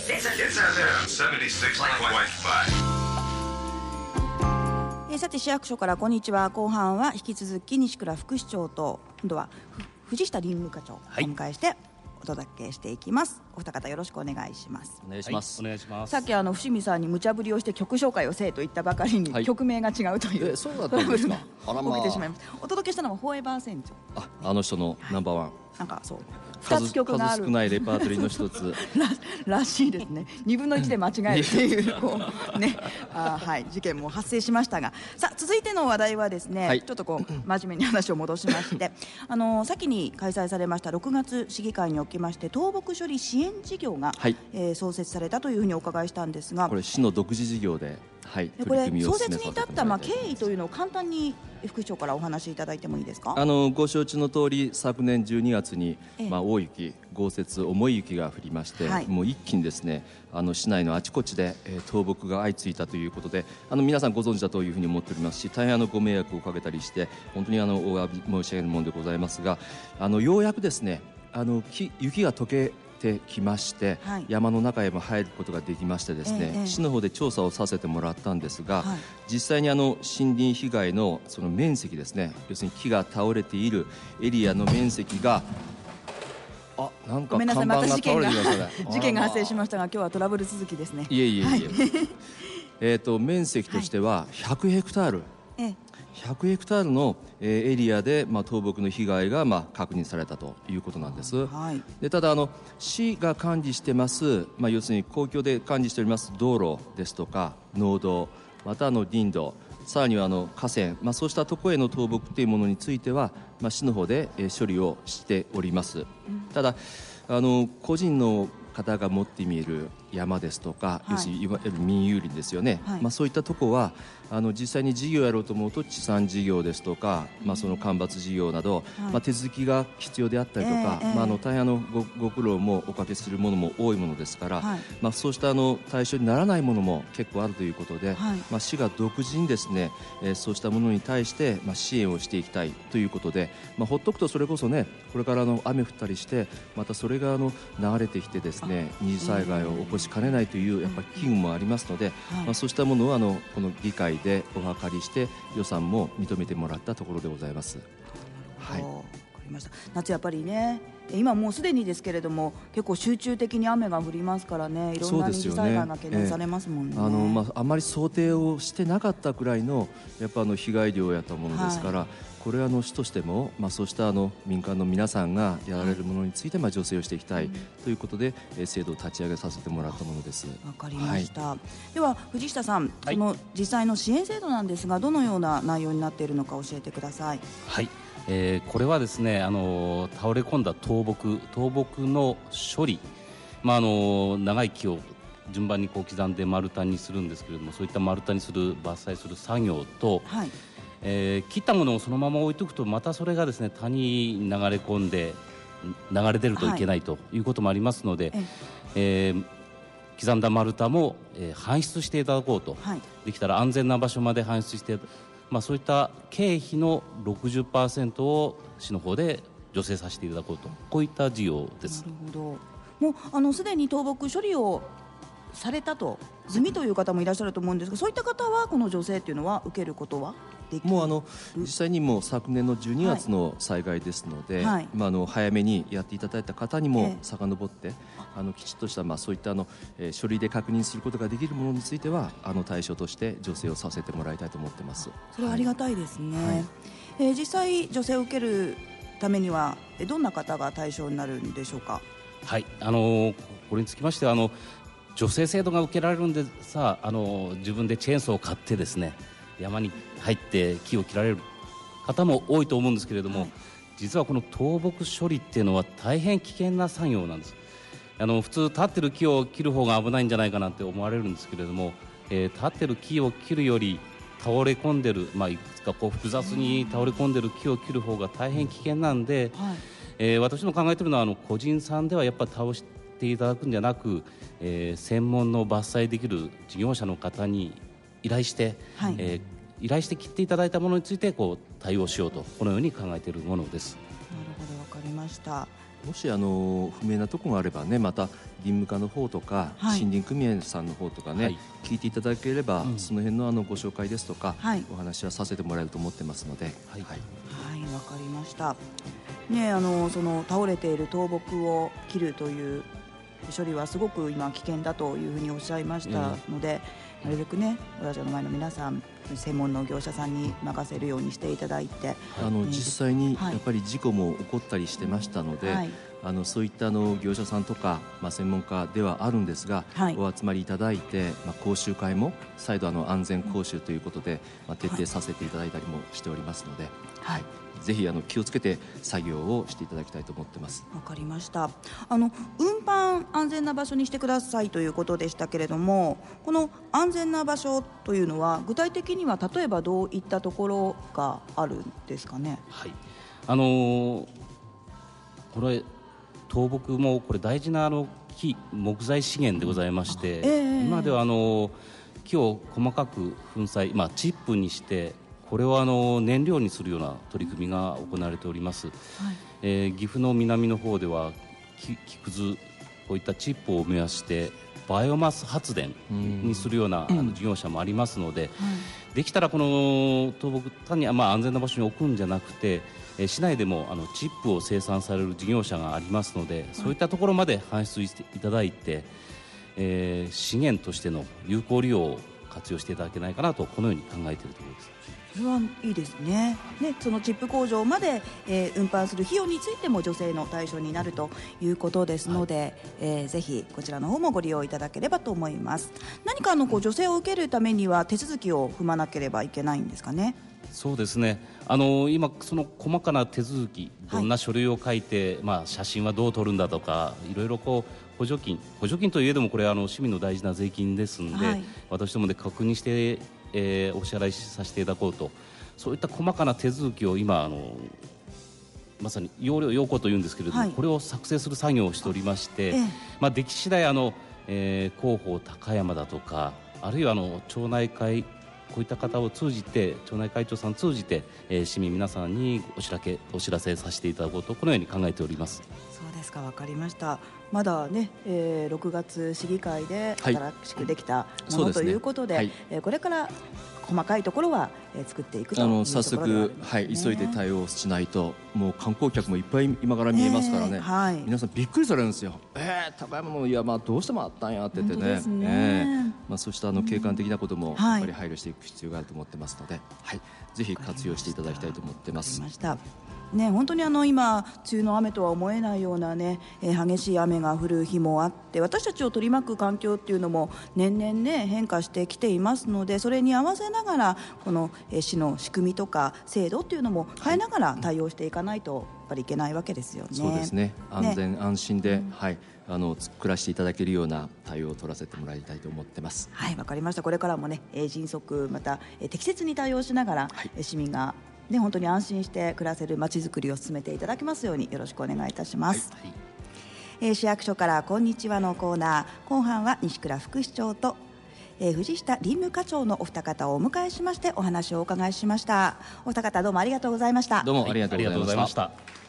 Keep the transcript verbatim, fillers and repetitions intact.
えー、さて市役所からこんにちは。後半は引き続き西倉副市長と今度は藤下林務課長をお迎えしてお届けしていきます。お二方よろしくお願いします。 お願いします、はい、お願いします。 さっきあの伏見さんに無茶ぶりをして曲紹介をせえと言ったばかりに、はい、曲名が違うという、 えー、そうだったんですか。 あら、まあ、起きてしまいました。お届けしたのはフォーエバー船長。 あ、あの人のナンバーワン、はい、 なんかそうふたつ曲がある、 数少ないレパートリーの一つら, らしいですね。にぶんのいちで間違えるっていうこう、ね、あ、はい、事件も発生しましたが、さあ続いての話題はですね、はい、ちょっとこう真面目に話を戻しましてあの先に開催されましたろくがつ市議会におきまして倒木処理支援事業が、はい、えー、創設されたというふうにお伺いしたんですが、 これ市の独自事業で、はい、 これ創設に至った、まあ、経緯というのを簡単に副市長からお話しいただいてもいいですか。 あのご承知の通り昨年じゅうにがつに、ええ、まあ、大雪、豪雪、重い雪が降りまして、はい、もう一気にですね、あの市内のあちこちで、えー、倒木が相次いだということで、あの皆さんご存知だというふうに思っておりますし、大変あのご迷惑をかけたりして本当にあのお詫び申し上げるものでございますが、あのようやくですね、あの雪が溶けてきまして、はい、山の中へも入ることができましてですね、ええ、市の方で調査をさせてもらったんですが、はい、実際にあの森林被害のその面積ですね、要するに木が倒れているエリアの面積が、あ、なんか看板が倒れていますね。 事件が発生しましたが今日はトラブル続きですね。 いえいえいえ、はい、えーと面積としてはひゃくヘクタール、ええ、ひゃくヘクタールのエリアで、まあ、倒木の被害が、まあ、確認されたということなんです、はい、でただあの市が管理してます、まあ、要するに公共で管理しております道路ですとか農道、またあの林道、さらにはあの河川、まあ、そうしたところへの倒木というものについては、まあ、市の方で処理をしております、うん、ただあの個人の方が持って見える山ですとか、はい、要するにいわゆる民有林ですよね、はい、まあ、そういったところはあの実際に事業をやろうと思うと地産事業ですとか、まあ、その間伐事業など、はい、まあ、手続きが必要であったりとか、えーまあ、あの大変あの ご, ご苦労もおかけするものも多いものですから、はい、まあ、そうしたあの対象にならないものも結構あるということで、はい、まあ、市が独自にですね、えー、そうしたものに対して、まあ、支援をしていきたいということで、まあ、ほっとくとそれこそね、これからの雨降ったりしてまたそれがあの流れてきてですね、二次災害を起こしかねないというやっぱり危惧もありますので、はい、まあ、そうしたものをあのこの議会でお諮りして予算も認めてもらったところでございます。 はい、わかりました。夏やっぱりね、今もうすでにですけれども結構集中的に雨が降りますからね、いろんな二次災害が懸念されますもんね。 あの、まあ、あまり想定をしてなかったくらいのやっぱあの被害量やったものですから、はい、これはあの市としても、まあ、そうしたあの民間の皆さんがやられるものについてまあ助成をしていきたいということで、うん、制度を立ち上げさせてもらったものです。 わかりました、はい、では藤下さん、 はい、 その実際の支援制度なんですがどのような内容になっているのか教えてください。 はい、えー、これはですね、あの倒れ込んだ倒木倒木の処理、まあ、あの長い木を順番にこう刻んで丸太にするんですけれども、そういった丸太にする伐採する作業と、はい、えー、切ったものをそのまま置いておくとまたそれがですね谷に流れ込んで流れ出るといけないということもありますので、はい、えー、刻んだ丸太も、えー、搬出していただこうと、はい、できたら安全な場所まで搬出して、まあ、そういった経費の ろくじゅっパーセント を市の方で助成させていただこうと、こういった事業です。 なるほど。もうあのすでに倒木処理をされたと済みという方もいらっしゃると思うんですが、そういった方はこの助成というのは受けることはできる？ もうあの実際にもう昨年のじゅうにがつの災害ですので、はい、まあ、あの早めにやっていただいた方にも遡って、ええ、あのきちっとしたまあそういったあの、えー、書類で確認することができるものについてはあの対象として助成をさせてもらいたいと思ってます。 それはありがたいですね、はい、えー、実際助成を受けるためにはどんな方が対象になるんでしょうか？ はい、あのー、これにつきましてはあの助成制度が受けられるんでさあ、あの自分でチェーンソーを買ってですね山に入って木を切られる方も多いと思うんですけれども、はい、実はこの倒木処理っていうのは大変危険な作業なんです。あの普通立ってる木を切る方が危ないんじゃないかなって思われるんですけれども、えー、立ってる木を切るより倒れ込んでる、まあ、いくつかこう複雑に倒れ込んでる木を切る方が大変危険なんで、はい、えー、私の考えているのはあの個人さんではやっぱり倒していただくんじゃなく、えー、専門の伐採できる事業者の方に依頼して、はい、えー、依頼して切っていただいたものについてこう対応しようと、このように考えているものです。 なるほど、わかりました。 もしあの不明なところがあればね、また林務課の方とか、はい、森林組合さんの方とかね、はい、聞いていただければ、うん、その辺のあのご紹介ですとか、はい、お話はさせてもらえると思ってますので、はい、 はい、わかりました。ね、あのその倒れている倒木を切るという処理はすごく今危険だというふうにおっしゃいましたので、うん、なるべくね、ラジオの前の皆さん、専門の業者さんに任せるようにしていただいて、 あの、ね、実際にやっぱり事故も起こったりしてましたので、はい、あのそういったあの業者さんとか、まあ、専門家ではあるんですが、はい、お集まりいただいて、まあ、講習会も再度あの安全講習ということで、まあ、徹底させていただいたりもしておりますので、はい、ぜひあの気をつけて作業をしていただきたいと思ってます。 わかりました。あの運搬安全な場所にしてくださいということでしたけれども、この安全な場所というのは具体的には例えばどういったところがあるんですかね。 はい、あのー、これ倒木もこれ大事なあの木木材資源でございまして、えー、今ではあの木を細かく粉砕、まあ、チップにしてこれをあの燃料にするような取り組みが行われております、はい、えー、岐阜の南の方では木くずこういったチップを燃やしてバイオマス発電にするような、うん、あの事業者もありますので、はい、できたらこの倒木単に、まあ、安全な場所に置くんじゃなくて、えー、市内でもあのチップを生産される事業者がありますので、はい、そういったところまで搬出していただいて、えー、資源としての有効利用を活用していただけないかなとこのように考えているところです。 それはいいですね。ね、そのチップ工場まで、えー、運搬する費用についても助成の対象になるということですので、はい、えー、ぜひこちらの方もご利用いただければと思います。何かあのこう助成を受けるためには手続きを踏まなければいけないんですかね。 そうですね、あの今その細かな手続き、どんな書類を書いて、はい、まあ、写真はどう撮るんだとか、いろいろこう補助金補助金といえどもこれはあの市民の大事な税金ですので、はい、私どもで確認して、えー、お支払いさせていただこうと、そういった細かな手続きを今あのまさに要領要項というんですけれども、はい、これを作成する作業をしておりまして、ええ、まあ、でき次第あの、えー、広報高山だとか、あるいはあの町内会こういった方を通じて町内会長さんを通じて、えー、市民皆さんにお知らせお知らせさせていただこうとこのように考えております。 そうですか、わかりました。まだね、えー、ろくがつ市議会で新しくできたもの、はい、ということで、はい、えー、これから細かいところは、えー、作っていくというところで、ね、あの早速、はい、急いで対応しないと、もう観光客もいっぱい今から見えますからね、えーはい、皆さんびっくりされるんですよ。えー、高山の山どうしてもあったんやって言ってね、ね、えーまあ、そうしたあの景観的なこともやっぱり配慮していく必要があると思ってますので、はいはい、ぜひ活用していただきたいと思ってます。 わかりました。ね、本当にあの今梅雨の雨とは思えないような、ね、えー、激しい雨が降る日もあって、私たちを取り巻く環境っていうのも年々、ね、変化してきていますので、それに合わせながらこの、えー、市の仕組みとか制度っていうのも変えながら対応していかないとやっぱりいけないわけですよね。 そうですね、安全、ね、安心で、うん、はい、あの暮らしていただけるような対応を取らせてもらいたいと思ってます。 はい、わかりました。これからもね、えー、迅速また、えー、適切に対応しながら、はい、市民がね、本当に安心して暮らせるまちづくりを進めていただきますようによろしくお願いいたします。はいはい、えー、市役所からこんにちはのコーナー、後半は西倉副市長と、えー、藤下林務課長のお二方をお迎えしましてお話をお伺いしました。お二方どうもありがとうございました。 どうもありがとうございました。